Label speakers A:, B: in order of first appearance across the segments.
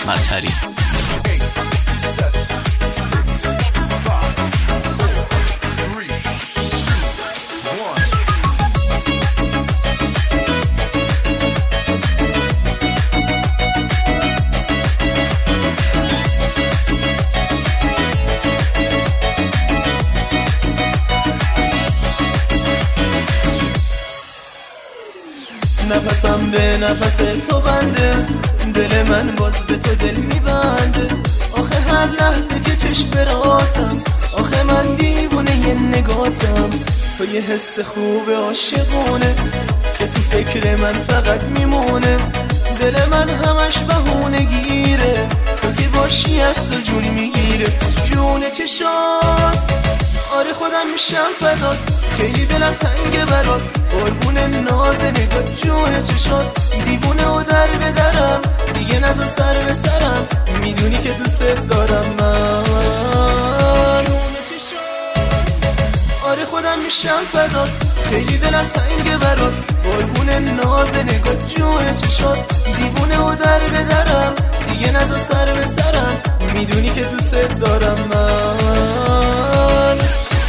A: مظهری.
B: نفسم به نفس تو بنده، دل من باز به تو دل میبنده. آخه هر لحظه که چشم براتم، آخه من دیوونه یه نگاتم. تو یه حس خوب عاشقونه که تو فکر من فقط میمونه. دل من همش بهونه گیره، تو که باشی از تو جون میگیره. جون چشات آره خودم میشم فدات، خیلی دلم تنگه برات، قربون ناز نگاه. جون چشات دیوونه و در به درم، دیگه نزا سر به سرم، میدونی که دوست دارم من. آره خودم میشم فدات، خیلی دلم تنگه برات، قربون ناز نگاه. جون چشات دیوونه و در به درم، دیگه نزا سر به سرم، میدونی که دوست دارم من.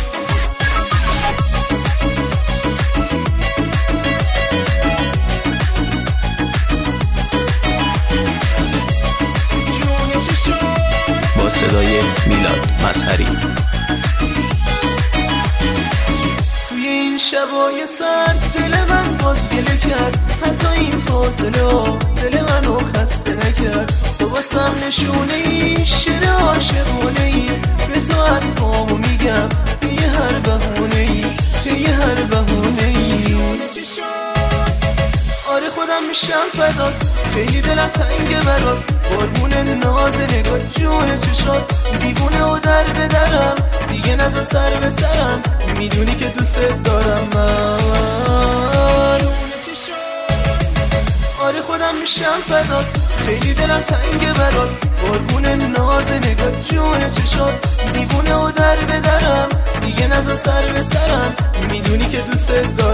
A: با صدای میلاد مظهری.
B: توی این شبای سرد دل من باز گله کرد، حتی این فاصله ها دل منو خسته نکرد. تو واسم نشونه ای شعر عاشقونه ای، به تو حرفامو میگم یه هر بهونه ای، یه هر بهونه ای. آره خودم میشم فدات، خیلی دلم تنگه برات، قربون ناز نگاه. جون چشات دیوونه و در به درم، دیگه نزا سر به سرم، میدونی که دوست دارم من. آره خودم میشم فدات، خیلی دلم تنگه برات، قربون ناز نگاه. جون چشات دیوونه و در به درم، دیگه نزا سر به سرم، میدونی که دوست دارم.